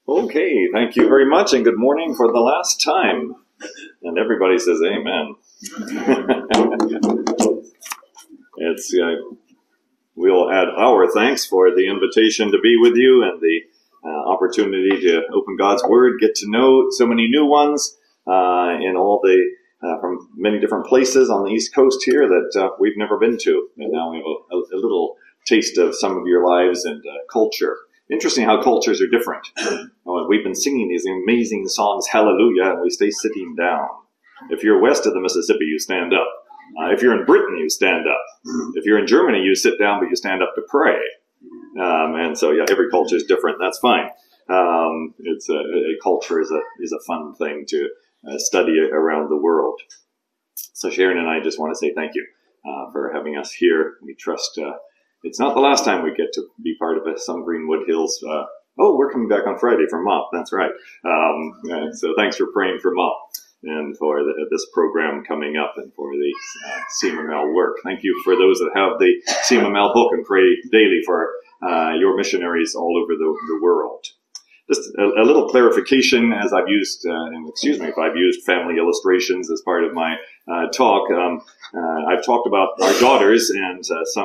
Okay, thank you very much, and good morning for the last time. And everybody says amen. We'll add our thanks for the invitation to be with you and the opportunity to open God's Word, get to know so many new ones in all the from many different places on the East Coast here that we've never been to. And now we have a little taste of some of your lives and culture. Interesting how cultures are different. We've been singing these amazing songs, Hallelujah, and we stay sitting down. If you're west of the Mississippi, you stand up. If you're in Britain, you stand up. If you're in Germany, you sit down, but you stand up to pray. And so, yeah, every culture is different. That's fine. A culture is a fun thing to study around the world. So Sharon and I just want to say thank you for having us here. We trust it's not the last time we get to be part of some Greenwood Hills. We're coming back on Friday from MOP. That's right. So thanks for praying for MOP and for this program coming up and for the CMML work. Thank you for those that have the CMML book and pray daily for your missionaries all over the world. Just a little clarification, as I've used, and excuse me if I've used family illustrations as part of my talk. I've talked about our daughters and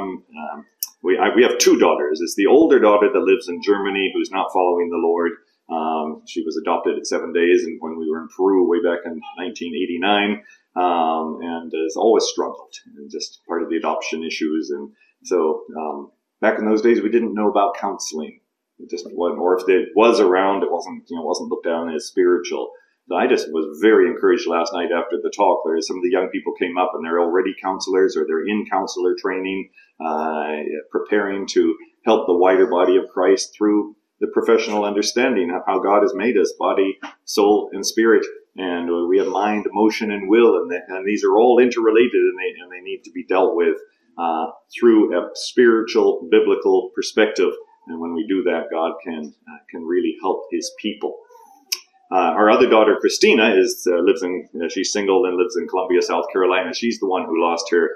we have two daughters. It's the older daughter that lives in Germany who's not following the Lord. She was adopted at 7 days and when we were in Peru way back in 1989, and has always struggled, and just part of the adoption issues. And so back in those days, we didn't know about counseling. It just wasn't, or if it was around, it wasn't looked down as spiritual. So I just was very encouraged last night after the talk. Some of the young people came up and they're already counselors or they're in counselor training, preparing to help the wider body of Christ through the professional understanding of how God has made us, body, soul, and spirit. And we have mind, emotion, and will, and these are all interrelated, and they need to be dealt with through a spiritual, biblical perspective. And when we do that, God can really help His people. Our other daughter, Christina, she's single and lives in Columbia, South Carolina. She's the one who lost her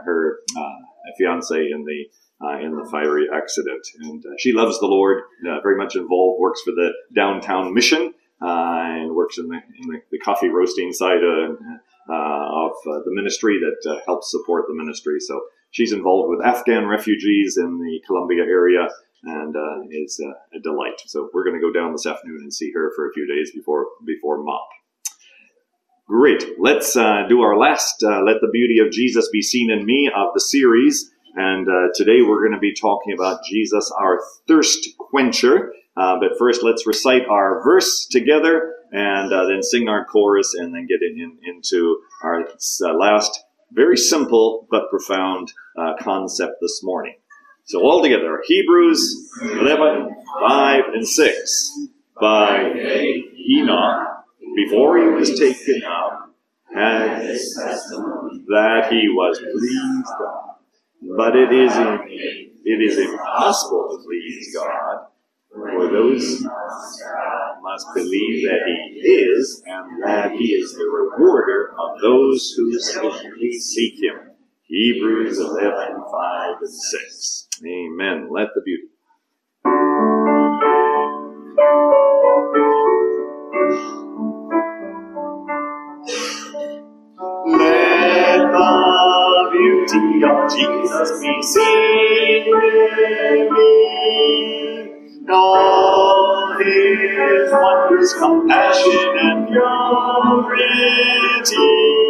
fiance in the fiery accident. And she loves the Lord, very much involved, works for the downtown mission, and works in the coffee roasting side of the ministry that helps support the ministry. So she's involved with Afghan refugees in the Columbia area, and is a delight. So we're going to go down this afternoon and see her for a few days before MOP. Great. Let's do our last Let the Beauty of Jesus Be Seen in Me of the series. And today we're going to be talking about Jesus, our thirst quencher. But first, let's recite our verse together and then sing our chorus and then get into our last very simple but profound concept this morning. So all together, Hebrews 11, 5, and 6. By faith, Enoch, before he was taken up, had this testimony that he was pleased God. But it is impossible to please God, for those must believe that He is, and that He is the rewarder of those who seek Him. Hebrews 11, 5, and 6. Amen. Let the beauty. Let the beauty of Jesus be seen in me. All His wondrous compassion and purity.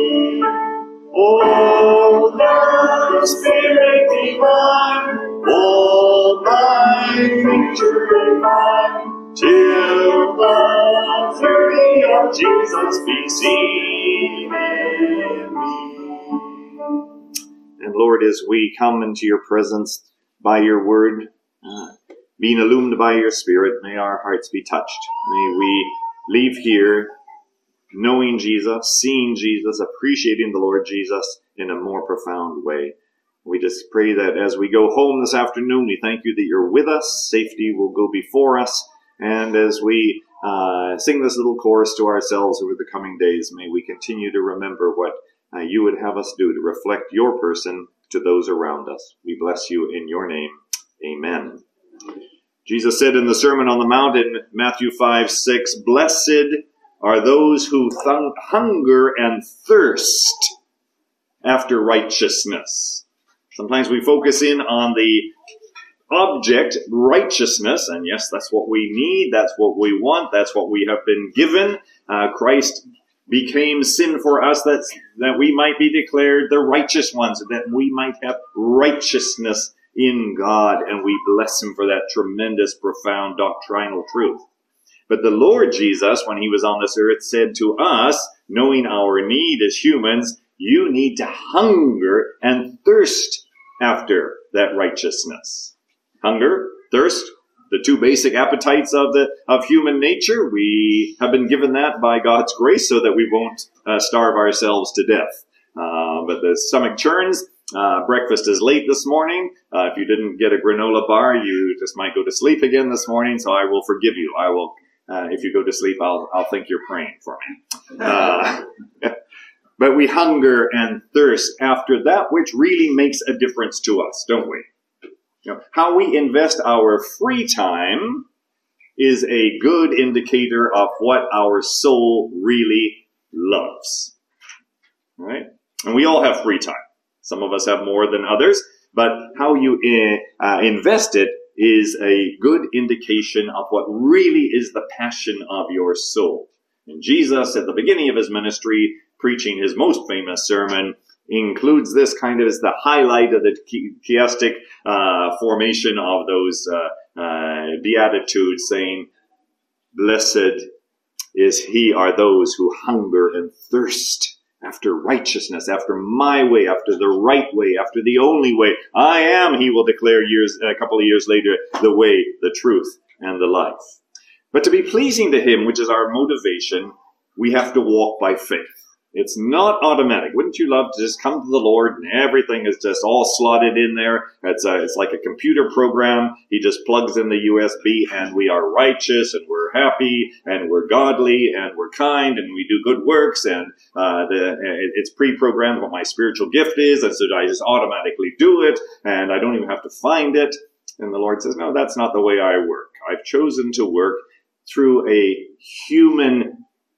Oh, the Spirit divine, all my creature divine, till the beauty of Jesus be seen in me. And Lord, as we come into your presence by your word, being illumined by your Spirit, may our hearts be touched. May we leave here knowing Jesus, seeing Jesus, appreciating the Lord Jesus in a more profound way. We just pray that as we go home this afternoon, we thank you that you're with us. Safety will go before us. And as we sing this little chorus to ourselves over the coming days, may we continue to remember what you would have us do to reflect your person to those around us. We bless you in your name. Amen. Jesus said in the Sermon on the Mount in Matthew 5:6, "Blessed are those who hunger and thirst after righteousness." Sometimes we focus in on the object, righteousness, and yes, that's what we need, that's what we want, that's what we have been given. Christ became sin for us that we might be declared the righteous ones, that we might have righteousness in God, and we bless him for that tremendous, profound doctrinal truth. But the Lord Jesus, when he was on this earth, said to us, knowing our need as humans, you need to hunger and thirst after that righteousness. Hunger, thirst, the two basic appetites of human nature. We have been given that by God's grace so that we won't starve ourselves to death. But the stomach churns. Breakfast is late this morning. If you didn't get a granola bar, you just might go to sleep again this morning, so I will forgive you. I will, if you go to sleep, I'll think you're praying for me. But we hunger and thirst after that which really makes a difference to us, don't we? You know, how we invest our free time is a good indicator of what our soul really loves. Right? And we all have free time. Some of us have more than others, but how you invest it is a good indication of what really is the passion of your soul. And Jesus, at the beginning of his ministry, preaching his most famous sermon, includes this kind of as the highlight of the chiastic formation of those Beatitudes, saying, "Blessed are those who hunger and thirst after righteousness, after my way, after the right way, after the only way. I am," he will declare a couple of years later, "the way, the truth, and the life." But to be pleasing to him, which is our motivation, we have to walk by faith. It's not automatic. Wouldn't you love to just come to the Lord and everything is just all slotted in there? It's like a computer program. He just plugs in the USB and we are righteous and we're happy and we're godly and we're kind and we do good works and it's pre-programmed what my spiritual gift is, and so I just automatically do it and I don't even have to find it. And the Lord says, no, that's not the way I work. I've chosen to work through a human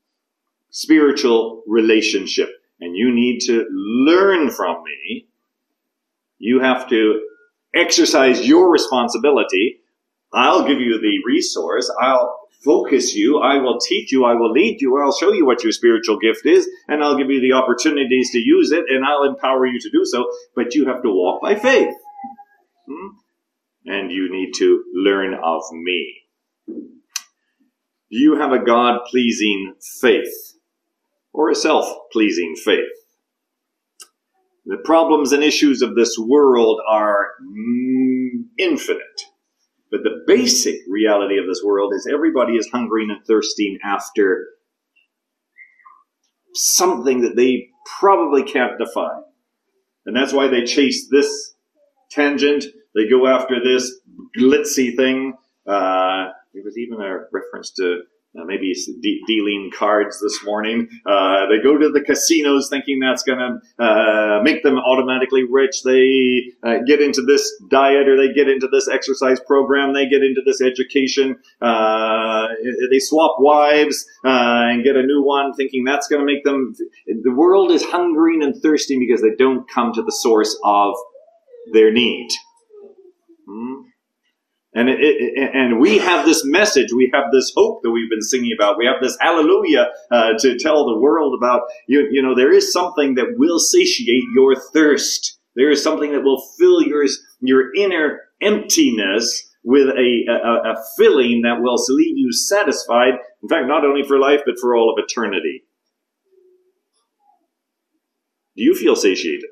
spiritual relationship, and you need to learn from me. You have to exercise your responsibility. I'll give you the resource. I'll focus you. I will teach you. I will lead you. I'll show you what your spiritual gift is, and I'll give you the opportunities to use it, and I'll empower you to do so. But you have to walk by faith. And you need to learn of me. Do you have a God-pleasing faith or a self-pleasing faith? The problems and issues of this world are infinite. But the basic reality of this world is everybody is hungering and thirsting after something that they probably can't define. And that's why they chase this tangent. They go after this glitzy thing. There was even a reference to maybe dealing cards this morning. They go to the casinos thinking that's going to make them automatically rich. They get into this diet or they get into this exercise program. They get into this education. They swap wives and get a new one thinking that's going to make them... The world is hungering and thirsting because they don't come to the source of their need. And we have this message, we have this hope that we've been singing about, we have this hallelujah to tell the world about, you know, there is something that will satiate your thirst. There is something that will fill your inner emptiness with a filling that will leave you satisfied, in fact, not only for life, but for all of eternity. Do you feel satiated?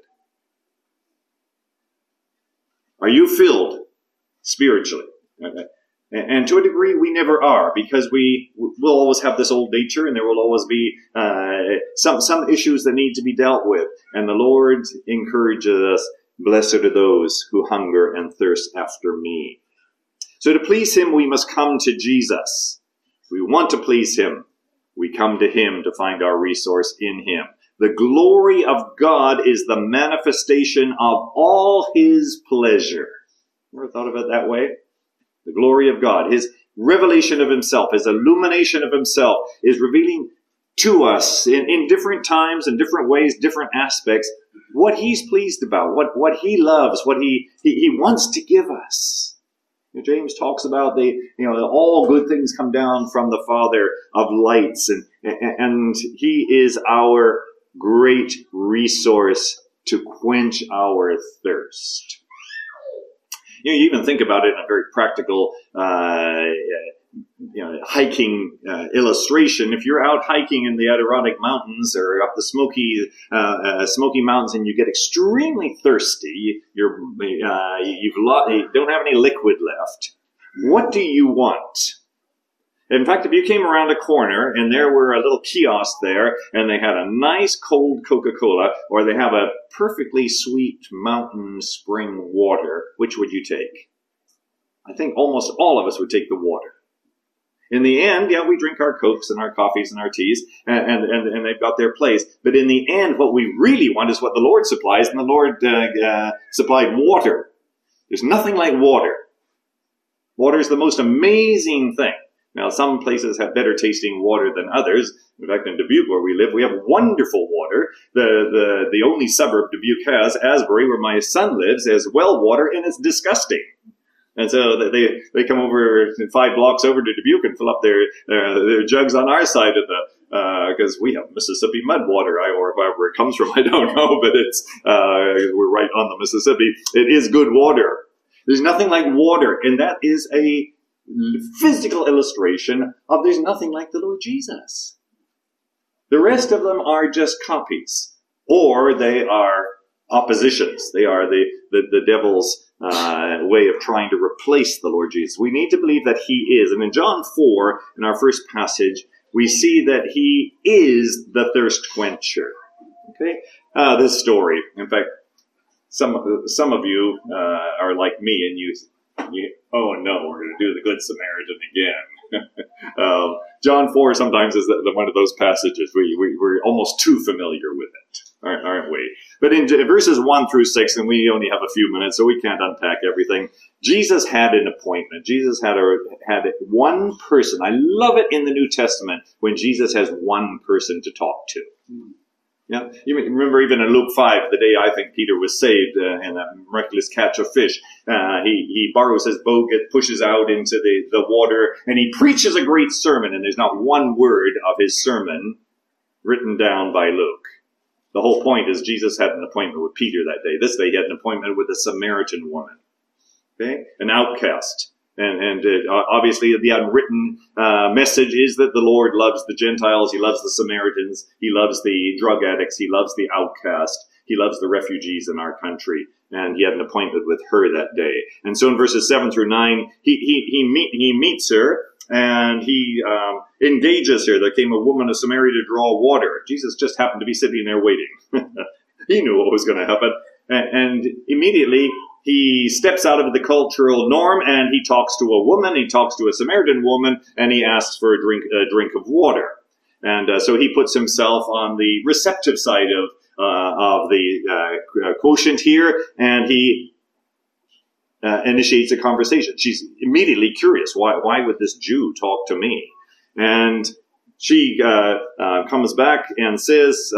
Are you filled spiritually? And to a degree, we never are, because we will always have this old nature, and there will always be some issues that need to be dealt with. And the Lord encourages us, "Blessed are those who hunger and thirst after me." So to please him, we must come to Jesus. If we want to please him, we come to him to find our resource in him. The glory of God is the manifestation of all his pleasure. Ever thought of it that way? The glory of God, his revelation of himself, his illumination of himself is revealing to us in different times and different ways, different aspects, what he's pleased about, what he loves, what he wants to give us. James talks about all good things come down from the Father of lights, and he is our great resource to quench our thirst. You even think about it in a very practical hiking illustration. If you're out hiking in the Adirondack Mountains or up the Smoky Mountains and you get extremely thirsty, you don't have any liquid left, what do you want? In fact, if you came around a corner and there were a little kiosk there and they had a nice cold Coca-Cola or they have a perfectly sweet mountain spring water, which would you take? I think almost all of us would take the water. In the end, we drink our Cokes and our coffees and our teas, and they've got their place. But in the end, what we really want is what the Lord supplies, and the Lord supplied water. There's nothing like water. Water is the most amazing thing. Now, some places have better tasting water than others. In fact, in Dubuque, where we live, we have wonderful water. The only suburb Dubuque has, Asbury, where my son lives, has well water, and it's disgusting. And so they come over 5 blocks over to Dubuque and fill up their jugs on our side of the, because we have Mississippi mud water, or wherever it comes from, I don't know, but it's, we're right on the Mississippi. It is good water. There's nothing like water, and that is a physical illustration of there's nothing like the Lord Jesus. The rest of them are just copies, or they are oppositions. They are the devil's way of trying to replace the Lord Jesus. We need to believe that he is. And in John 4, in our first passage, we see that he is the thirst quencher. Okay? This story, in fact, some of you are like me, and you oh no, we're going to do the Good Samaritan again. John 4 sometimes is one of those passages we're almost too familiar with it, aren't we? But in verses 1 through 6, and we only have a few minutes, so we can't unpack everything, Jesus had an appointment. Jesus had one person. I love it in the New Testament when Jesus has one person to talk to. Yeah, you remember even in Luke 5, the day I think Peter was saved in a miraculous catch of fish. He borrows his boat, pushes out into the water, and he preaches a great sermon, and there's not one word of his sermon written down by Luke. The whole point is Jesus had an appointment with Peter that day. This day he had an appointment with a Samaritan woman, okay, an outcast. And obviously the unwritten message is that the Lord loves the Gentiles, he loves the Samaritans, he loves the drug addicts, he loves the outcast, he loves the refugees in our country. And he had an appointment with her that day. And so in verses 7 through 9, he meets her, and he engages her. There came a woman of Samaria to draw water. Jesus just happened to be sitting there waiting. He knew what was going to happen. And immediately he steps out of the cultural norm, and he talks to a woman, he talks to a Samaritan woman, and he asks for a drink of water. And so he puts himself on the receptive side of the quotient here, and he initiates a conversation. She's immediately curious. Why would this Jew talk to me? And she comes back and says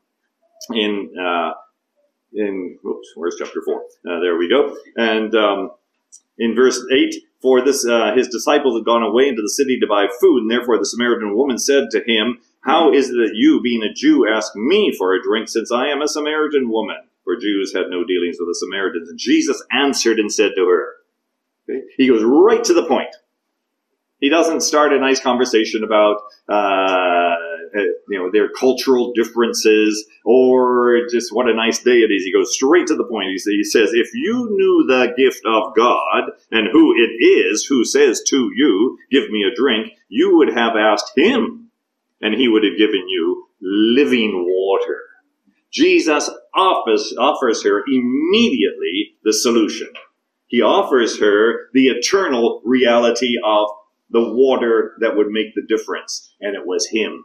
where's chapter 4? There we go. And in verse 8, for this his disciples had gone away into the city to buy food, and therefore the Samaritan woman said to him, how is it that you, being a Jew, ask me for a drink, since I am a Samaritan woman? For Jews had no dealings with the Samaritans. And Jesus answered and said to her, okay? He goes right to the point. He doesn't start a nice conversation about their cultural differences or just what a nice day it is. He goes straight to the point. He says, if you knew the gift of God and who it is who says to you, give me a drink, you would have asked him, and he would have given you living water. Jesus offers her immediately the solution. He offers her the eternal reality of the water that would make the difference, and it was him.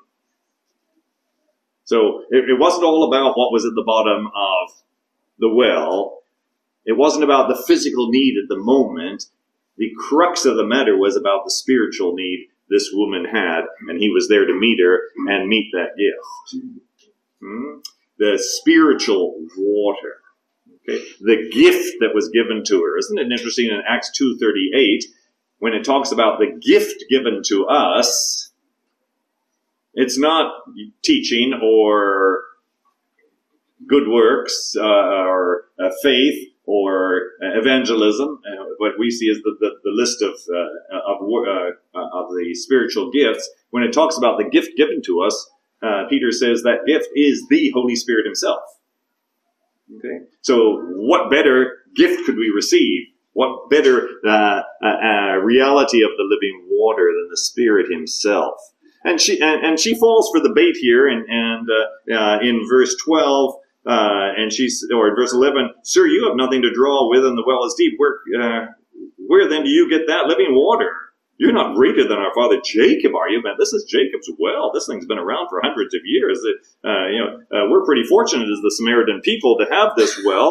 So it wasn't all about what was at the bottom of the well. It wasn't about the physical need at the moment. The crux of the matter was about the spiritual need this woman had, and he was there to meet her and meet that gift. The spiritual water. Okay? The gift that was given to her. Isn't it interesting in Acts 2:38, when it talks about the gift given to us, it's not teaching or good works or faith or evangelism. What we see is the list of the spiritual gifts. When it talks about the gift given to us, Peter says that gift is the Holy Spirit himself. Okay, so what better gift could we receive? What better reality of the living water than the Spirit himself? And she falls for the bait here, and in verse 12. Or in verse 11, "Sir, you have nothing to draw with, and the well is deep. Where then do you get that living water? You're not greater than our father Jacob, are you? Man, this is Jacob's well. This thing's been around for hundreds of years. We're pretty fortunate as the Samaritan people to have this well.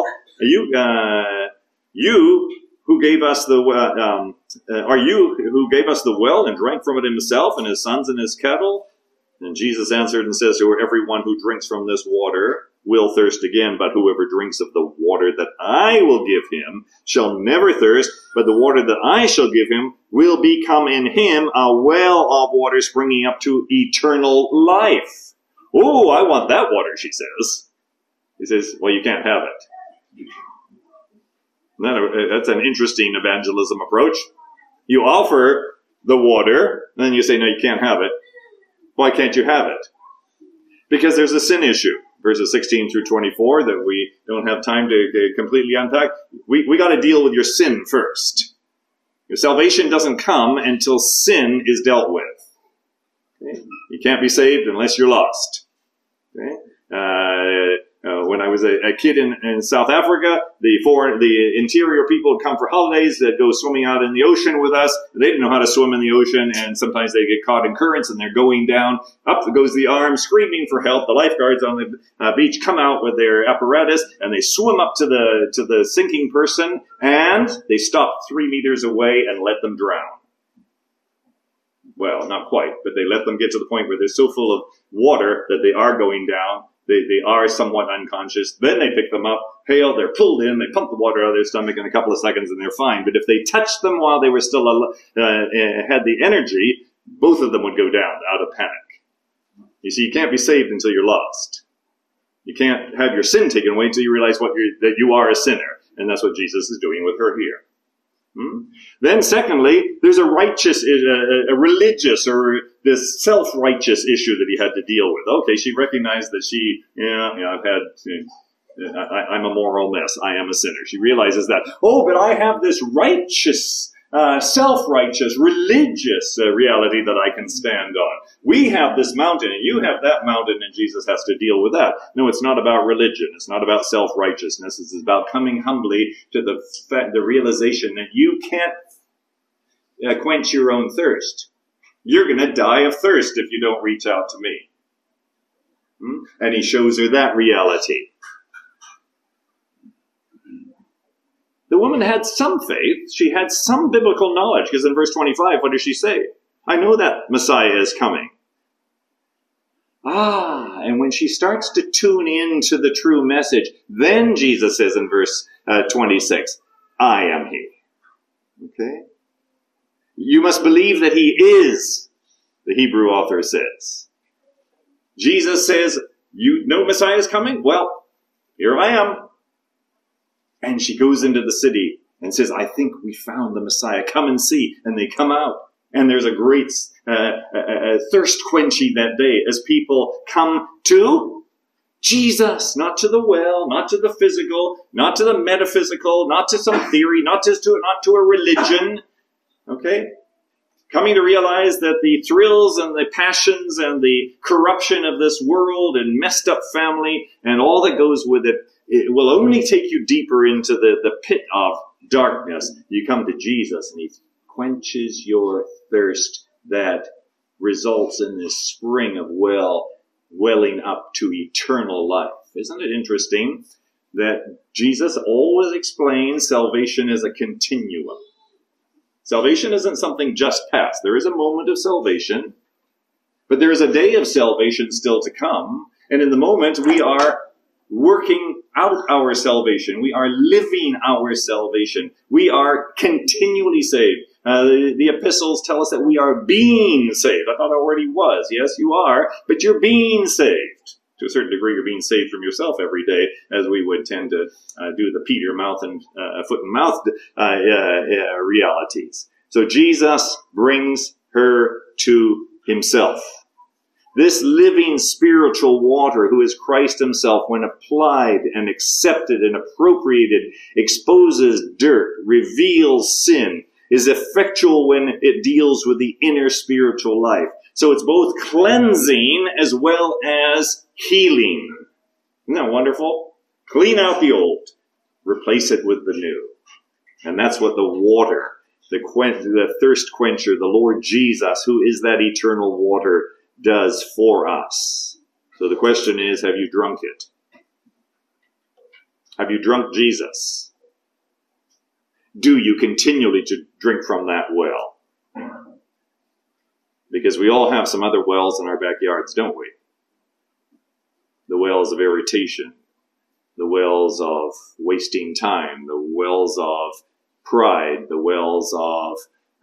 You who gave us the are you who gave us the well and drank from it himself and his sons and his cattle?" And Jesus answered and says to her, "Everyone who drinks from this water will thirst again, but whoever drinks of the water that I will give him shall never thirst, but the water that I shall give him will become in him a well of water springing up to eternal life." "Oh, I want that water," she says. He says, "Well, you can't have it." That's an interesting evangelism approach. You offer the water, and then you say, "No, you can't have it." Why can't you have it? Because there's a sin issue. Verses 16 through 24 that we don't have time to completely unpack. We got to deal with your sin first. Your salvation doesn't come until sin is dealt with. Okay? You can't be saved unless you're lost. Okay? When I was a kid in South Africa, the interior people would come for holidays. They'd go swimming out in the ocean with us. They didn't know how to swim in the ocean, and sometimes they get caught in currents, and they're going down. Up goes the arm, screaming for help. The lifeguards on the beach come out with their apparatus, and they swim up to the sinking person, and they stop 3 meters away and let them drown. Well, not quite, but they let them get to the point where they're so full of water that they are going down. They are somewhat unconscious. Then they pick them up, hail, they're pulled in, they pump the water out of their stomach in a couple of seconds, and they're fine. But if they touched them while they were still had the energy, both of them would go down out of panic. You see, you can't be saved until you're lost. You can't have your sin taken away until you realize that you are a sinner. And that's what Jesus is doing with her here. Then secondly, there's a religious or this self-righteous issue that he had to deal with. Okay, she recognized that I'm a moral mess. I am a sinner. She realizes that, but I have this righteous, self-righteous, religious reality that I can stand on. We have this mountain and you have that mountain, and Jesus has to deal with that. No, it's not about religion. It's not about self-righteousness. It's about coming humbly to the realization that you can't quench your own thirst. You're going to die of thirst if you don't reach out to me. And he shows her that reality. The woman had some faith. She had some biblical knowledge, because in verse 25, what does she say? I know that Messiah is coming. And when she starts to tune in to the true message, then Jesus says in verse 26, I am he. Okay? You must believe that he is, the Hebrew author says. Jesus says, you know Messiah is coming? Well, here I am. And she goes into the city and says, I think we found the Messiah. Come and see. And they come out. And there's a great thirst quenching that day as people come to Jesus, not to the well, not to the physical, not to the metaphysical, not to some theory, not to a religion. Okay? Coming to realize that the thrills and the passions and the corruption of this world and messed up family and all that goes with it, it will only take you deeper into the pit of darkness. You come to Jesus and he quenches your thirst that results in this spring of welling up to eternal life. Isn't it interesting that Jesus always explains salvation as a continuum? Salvation isn't something just past. There is a moment of salvation, but there is a day of salvation still to come. And in the moment, we are working out our salvation. We are living our salvation. We are continually saved. The epistles tell us that we are being saved. I thought I already was. Yes, you are, but you're being saved. To a certain degree, you're being saved from yourself every day, as we would tend to do the Peter mouth and foot and mouth realities. So Jesus brings her to himself. This living spiritual water, who is Christ himself, when applied and accepted and appropriated, exposes dirt, reveals sin, is effectual when it deals with the inner spiritual life. So it's both cleansing as well as healing. Isn't that wonderful? Clean out the old, replace it with the new. And that's what the water, the thirst quencher, the Lord Jesus, who is that eternal water, does for us. So the question is, have you drunk it? Have you drunk Jesus? Do you continually to drink from that well? Because we all have some other wells in our backyards, don't we? The wells of irritation, the wells of wasting time, the wells of pride, the wells of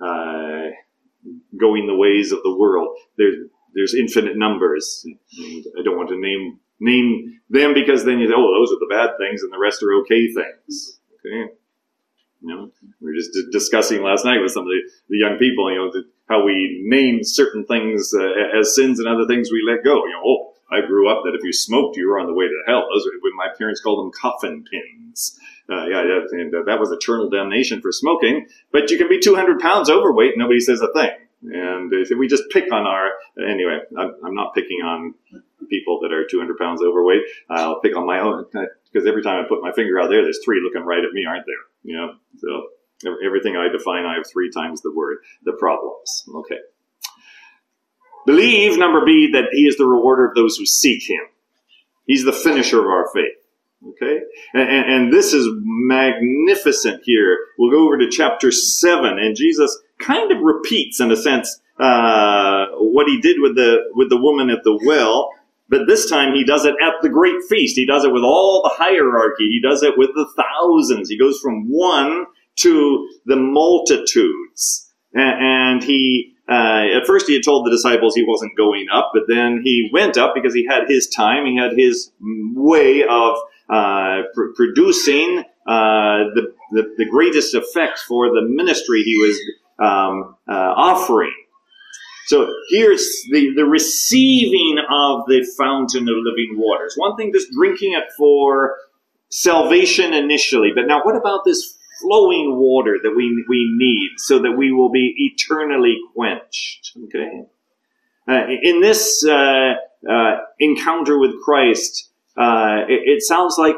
going the ways of the world. There's infinite numbers. I don't want to name them, because then you say, oh, those are the bad things and the rest are okay things. Okay? You know, we were just discussing last night with some of the young people, how we name certain things as sins and other things we let go. I grew up that if you smoked, you were on the way to hell. Those are what my parents called them, coffin pins. And that was eternal damnation for smoking. But you can be 200 pounds overweight, nobody says a thing. And if we just pick on anyway, I'm not picking on people that are 200 pounds overweight. I'll pick on my own, because every time I put my finger out there, there's three looking right at me, aren't there? So everything I define, I have three times the problems. Okay. Believe, number B, that he is the rewarder of those who seek him. He's the finisher of our faith. Okay? And this is magnificent here. We'll go over to chapter 7, and Jesus kind of repeats, in a sense, what he did with the woman at the well, but this time he does it at the great feast. He does it with all the hierarchy. He does it with the thousands. He goes from one to the multitudes. And he, at first he had told the disciples he wasn't going up, but then he went up because he had his time. He had his way of producing the greatest effect for the ministry he was offering. So here's the receiving of the fountain of living waters. One thing, just drinking it for salvation initially, but now what about this flowing water that we need so that we will be eternally quenched? Okay. In this encounter with Christ, it sounds like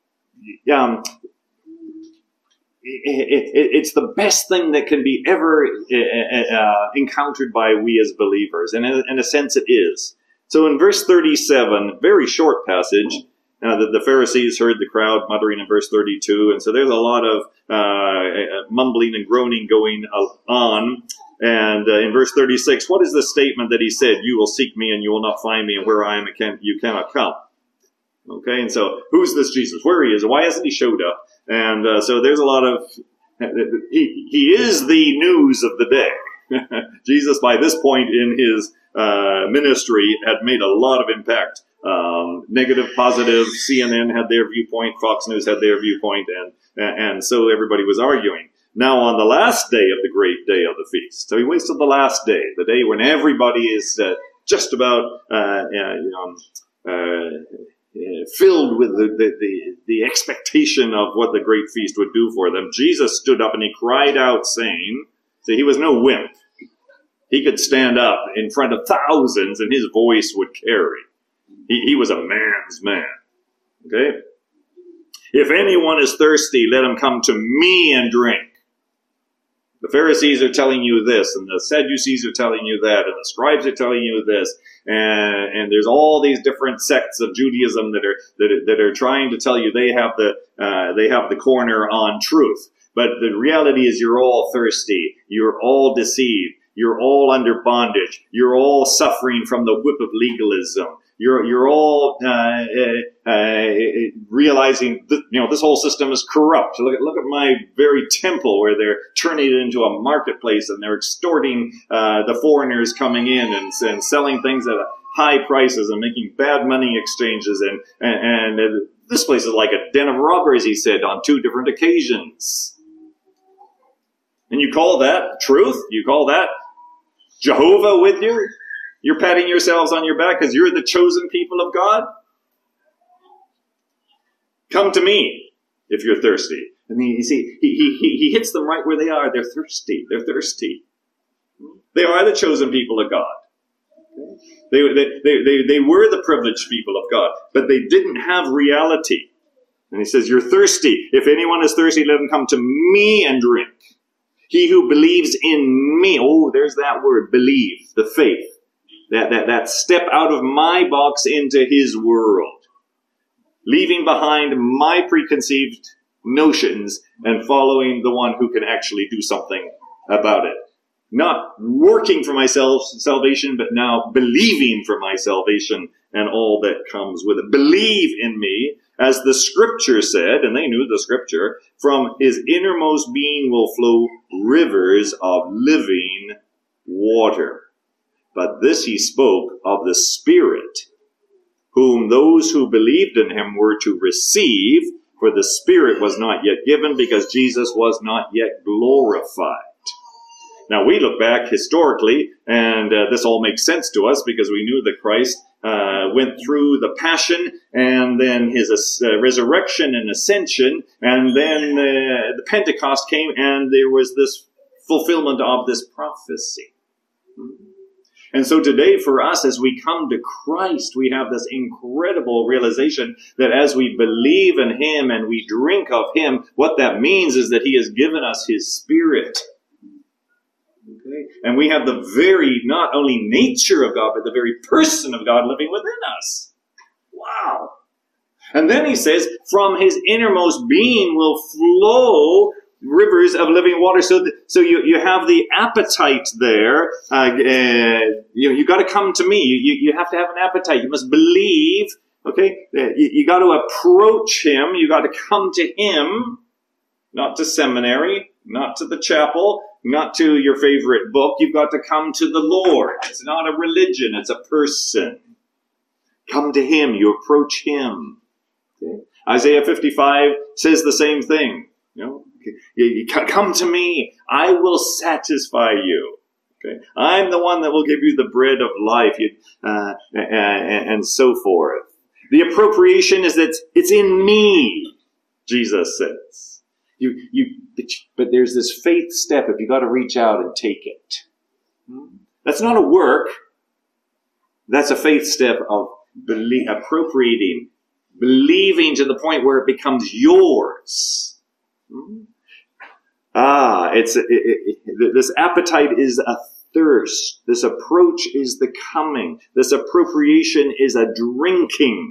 it's the best thing that can be ever encountered by we as believers. And in a sense it is. So in verse 37, very short passage, the Pharisees heard the crowd muttering in verse 32. And so there's a lot of mumbling and groaning going on. And in verse 36, what is the statement that he said? You will seek me and you will not find me, and where I am you cannot come. Okay, and so who's this Jesus? Where he is? Why hasn't he showed up? And so there's a lot of, he is the news of the day. Jesus, by this point in his ministry, had made a lot of impact. Negative, positive, CNN had their viewpoint, Fox News had their viewpoint, and so everybody was arguing. Now on the last day of the great day of the feast, so he waits till the last day, the day when everybody is just about filled with the expectation of what the great feast would do for them. Jesus stood up and he cried out, saying, so he was no wimp. He could stand up in front of thousands and his voice would carry. He was a man's man. Okay? If anyone is thirsty, let him come to me and drink. The Pharisees are telling you this, and the Sadducees are telling you that, and the scribes are telling you this, and there's all these different sects of Judaism that are trying to tell you they have the corner on truth. But the reality is you're all thirsty. You're all deceived. You're all under bondage. You're all suffering from the whip of legalism. You're all realizing that, this whole system is corrupt. Look at my very temple, where they're turning it into a marketplace, and they're extorting the foreigners coming in and selling things at high prices and making bad money exchanges. And this place is like a den of robbers, he said, on 2 different occasions. And you call that truth? You call that Jehovah with you? You're patting yourselves on your back because you're the chosen people of God? Come to me if you're thirsty. And you see, he hits them right where they are. They're thirsty. They're thirsty. They are the chosen people of God. They were the privileged people of God, but they didn't have reality. And he says, you're thirsty. If anyone is thirsty, let him come to me and drink. He who believes in me. Oh, there's that word, believe, the faith. That step out of my box into his world. Leaving behind my preconceived notions and following the one who can actually do something about it. Not working for my salvation, but now believing for my salvation and all that comes with it. Believe in me, as the scripture said, and they knew the scripture, from his innermost being will flow rivers of living water. But this he spoke of the Spirit, whom those who believed in him were to receive, for the Spirit was not yet given, because Jesus was not yet glorified. Now, we look back historically, and this all makes sense to us because we knew that Christ went through the passion, and then his resurrection and ascension, and then the Pentecost came, and there was this fulfillment of this prophecy. And so today for us, as we come to Christ, we have this incredible realization that as we believe in him and we drink of him, what that means is that he has given us his Spirit. Okay? And we have the very, not only nature of God, but the very person of God living within us. Wow. And then he says, from his innermost being will flow rivers of living water. So you have the appetite there. You got to come to me. You have to have an appetite. You must believe. Okay, you got to approach him. You got to come to him, not to seminary, not to the chapel, not to your favorite book. You've got to come to the Lord. It's not a religion. It's a person. Come to him. You approach him. Okay? Isaiah 55 says the same thing. You come to me. I will satisfy you. Okay? I'm the one that will give you the bread of life, and so forth. The appropriation is that it's in me, Jesus says. But there's this faith step if you got to reach out and take it. That's not a work. That's a faith step of appropriating, believing to the point where it becomes yours. This appetite is a thirst. This approach is the coming. This appropriation is a drinking.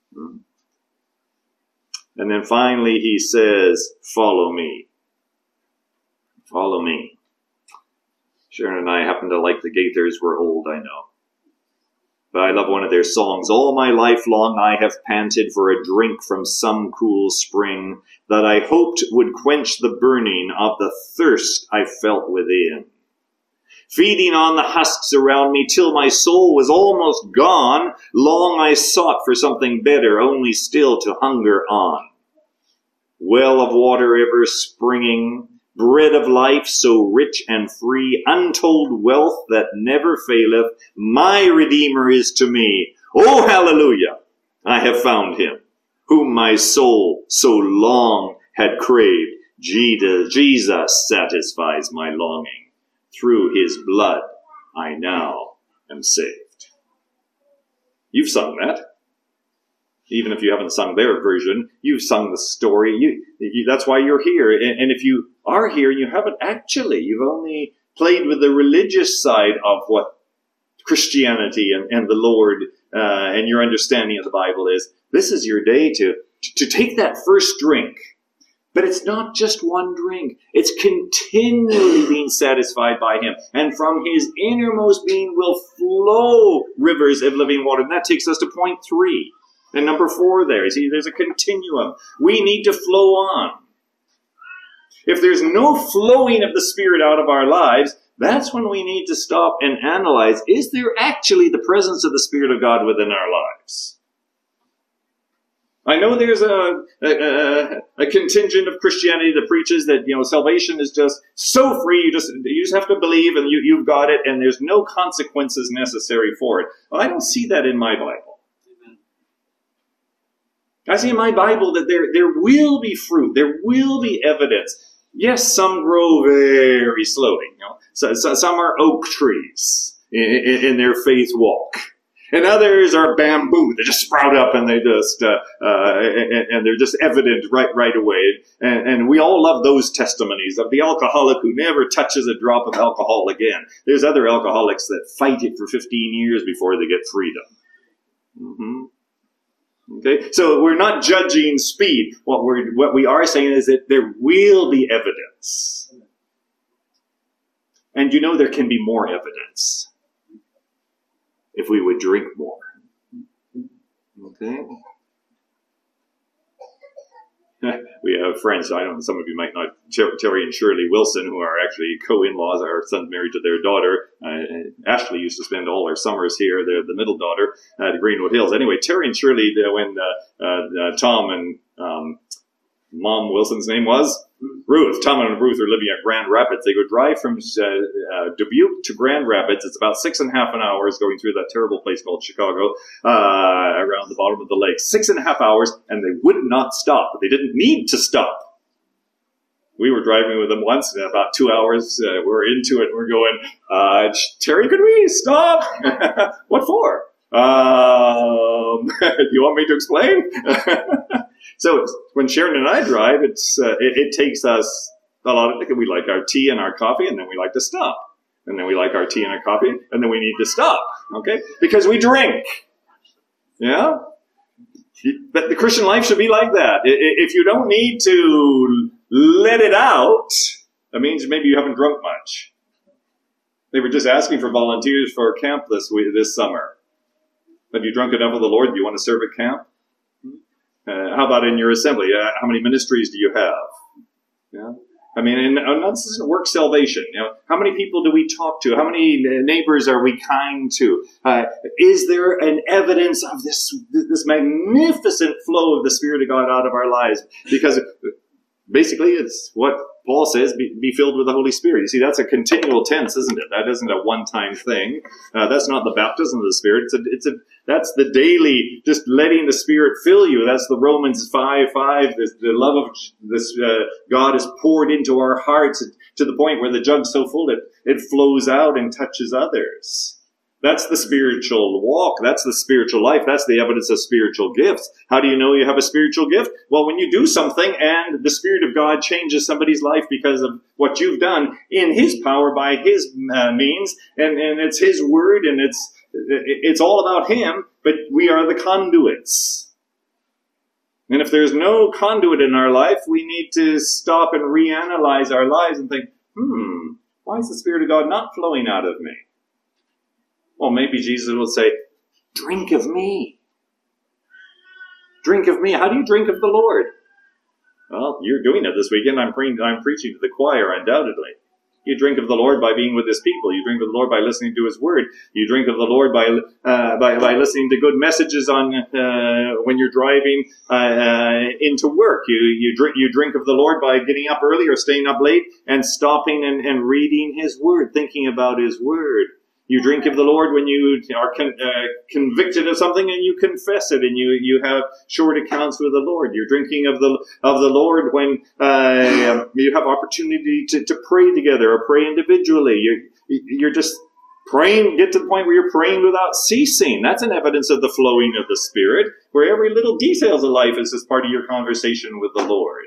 And then finally he says, follow me. Follow me. Sharon and I happen to like the Gaithers. We're old, I know. But I love one of their songs. All my life long I have panted for a drink from some cool spring that I hoped would quench the burning of the thirst I felt within. Feeding on the husks around me till my soul was almost gone, long I sought for something better, only still to hunger on. Well of water ever springing, bread of life so rich and free, untold wealth that never faileth, my Redeemer is to me. Oh, hallelujah! I have found him, whom my soul so long had craved. Jesus satisfies my longing. Through his blood I now am saved. You've sung that. Even if you haven't sung their version, you've sung the story. That's why you're here. And if you are here, you haven't actually. You've only played with the religious side of what Christianity and the Lord and your understanding of the Bible is. This is your day to take that first drink. But it's not just one drink. It's continually being satisfied by him. And from his innermost being will flow rivers of living water. And that takes us to point 3. And number 4 there. See, there's a continuum. We need to flow on. If there's no flowing of the Spirit out of our lives, that's when we need to stop and analyze, is there actually the presence of the Spirit of God within our lives? I know there's a contingent of Christianity that preaches that, salvation is just so free, you just have to believe and you've got it, and there's no consequences necessary for it. Well, I don't see that in my Bible. I see in my Bible that there will be fruit, there will be evidence. Yes, some grow very slowly. So some are oak trees in their faith walk. And others are bamboo. They just sprout up and they just and they're just evident right away. And we all love those testimonies of the alcoholic who never touches a drop of alcohol again. There's other alcoholics that fight it for 15 years before they get freedom. Okay, so we're not judging speed. What we are saying is that there will be evidence, and there can be more evidence if we would drink more. Okay. We have friends, I know some of you might not, Terry and Shirley Wilson, who are actually co-in-laws. Our son's married to their daughter. Ashley used to spend all her summers here. They're the middle daughter at Greenwood Hills. Anyway, Terry and Shirley, when Tom and Mom Wilson's name was Ruth. Tom and Ruth are living at Grand Rapids. They would drive from Dubuque to Grand Rapids. It's about 6.5 hours going through that terrible place called Chicago, around the bottom of the lake. 6.5 hours, and they would not stop. They didn't need to stop. We were driving with them once, and about 2 hours, we're into it, and we're going, Terry, could we stop? What for? Do you want me to explain? So when Sharon and I drive, it takes us a lot of, we like our tea and our coffee, and then we like to stop. And then we like our tea and our coffee, and then we need to stop. Okay? Because we drink. Yeah? But the Christian life should be like that. If you don't need to let it out, that means maybe you haven't drunk much. They were just asking for volunteers for camp this summer. Have you drunk enough of the Lord? Do you want to serve at camp? How about in your assembly? How many ministries do you have? Yeah. I mean, and this isn't work salvation. How many people do we talk to? How many neighbors are we kind to? Is there an evidence of this magnificent flow of the Spirit of God out of our lives? Because basically, it's what Paul says, be filled with the Holy Spirit. You see, that's a continual tense, isn't it? That isn't a one-time thing. That's not the baptism of the Spirit. That's the daily, just letting the Spirit fill you. That's the Romans 5:5. The love of this God is poured into our hearts to the point where the jug's so full it flows out and touches others. That's the spiritual walk. That's the spiritual life. That's the evidence of spiritual gifts. How do you know you have a spiritual gift? Well, when you do something and the Spirit of God changes somebody's life because of what you've done in His power by His means, and it's His word, and it's all about Him, but we are the conduits. And if there's no conduit in our life, we need to stop and reanalyze our lives and think, why is the Spirit of God not flowing out of me? Well, maybe Jesus will say, drink of me. Drink of me. How do you drink of the Lord? Well, you're doing it this weekend. I'm preaching to the choir, undoubtedly. You drink of the Lord by being with His people. You drink of the Lord by listening to His word. You drink of the Lord by listening to good messages on when you're driving into work. You drink of the Lord by getting up early or staying up late and stopping and reading His word, thinking about His word. You drink of the Lord when you are convicted of something and you confess it, and you have short accounts with the Lord. You're drinking of the Lord when you have opportunity to pray together or pray individually. You're just praying, get to the point where you're praying without ceasing. That's an evidence of the flowing of the Spirit, where every little details of life is just part of your conversation with the Lord.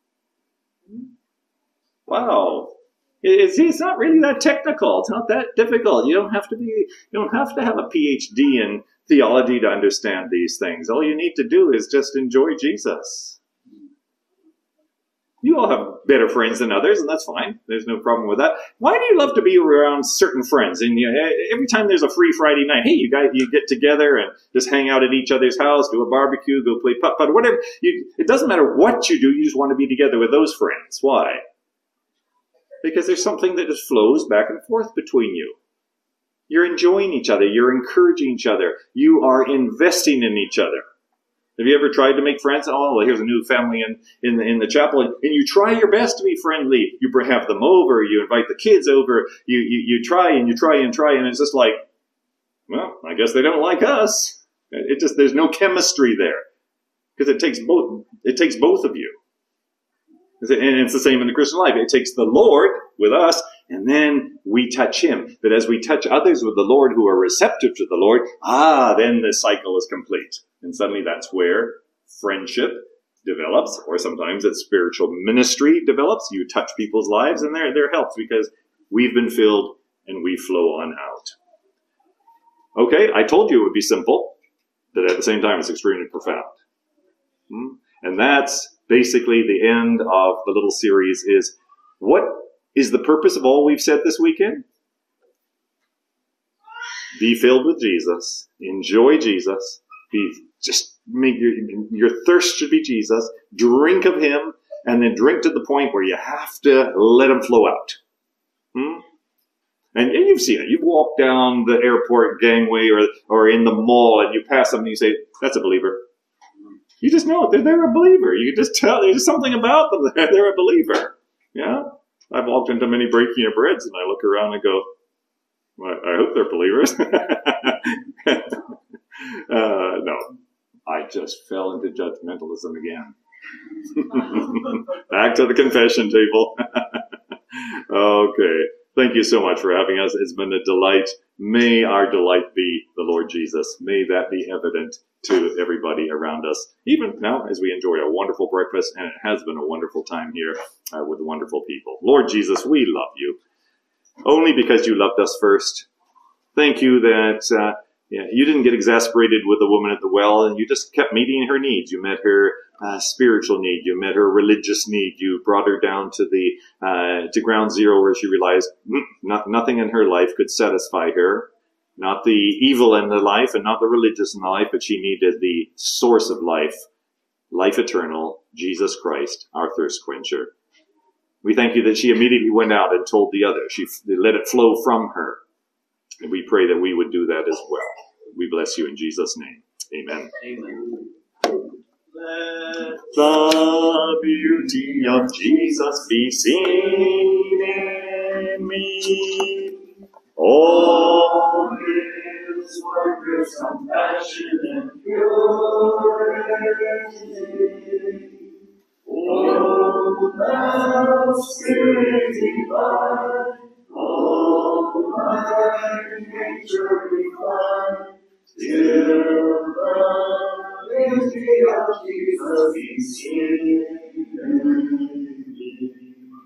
Wow. It's not really that technical. It's not that difficult. You don't have to have a PhD in theology to understand these things. All you need to do is just enjoy Jesus. You all have better friends than others, and that's fine. There's no problem with that. Why do you love to be around certain friends? And every time there's a free Friday night, hey, you get together and just hang out at each other's house, do a barbecue, go play putt-putt, whatever. It doesn't matter what you do, you just want to be together with those friends. Why? Because there's something that just flows back and forth between you. You're enjoying each other. You're encouraging each other. You are investing in each other. Have you ever tried to make friends? Oh, well, here's a new family in the chapel, and you try your best to be friendly. You have them over. You invite the kids over. You try and you try and try, and it's just like, well, I guess they don't like us. There's no chemistry there because it takes both. It takes both of you, and it's the same in the Christian life. It takes the Lord with us, and then we touch Him. But as we touch others with the Lord who are receptive to the Lord, then the cycle is complete. And suddenly that's where friendship develops, or sometimes it's spiritual ministry develops. You touch people's lives, and they're helped because we've been filled and we flow on out. Okay, I told you it would be simple, but at the same time it's extremely profound. And that's basically the end of the little series is, what is the purpose of all we've said this weekend? Be filled with Jesus. Enjoy Jesus. Your thirst should be Jesus. Drink of Him, and then drink to the point where you have to let Him flow out. And you've seen it. You've walked down the airport gangway or in the mall, and you pass them, and you say, "That's a believer." You just know it. They're a believer. You can just tell. There's something about them. They're a believer. Yeah. I've walked into many breaking of breads, and I look around and go, well, I hope they're believers. No, I just fell into judgmentalism again. Back to the confession table. Okay. Thank you so much for having us. It's been a delight. May our delight be the Lord Jesus. May that be evident to everybody around us, even now as we enjoy a wonderful breakfast, and it has been a wonderful time here with wonderful people. Lord Jesus, we love you only because you loved us first. Thank you that you didn't get exasperated with the woman at the well, and you just kept meeting her needs. You met her spiritual need. You met her religious need. You brought her down to ground zero where she realized nothing in her life could satisfy her. Not the evil in the life and not the religious in the life, but she needed the source of life, life eternal, Jesus Christ, our thirst quencher. We thank you that she immediately went out and told the other. She let it flow from her. And we pray that we would do that as well. We bless you in Jesus' name. Amen. Amen. Let the beauty of Jesus be seen in me. All His workers' compassion and purity. O thou Spirit divine, all my nature refine, till the beauty of Jesus be seen.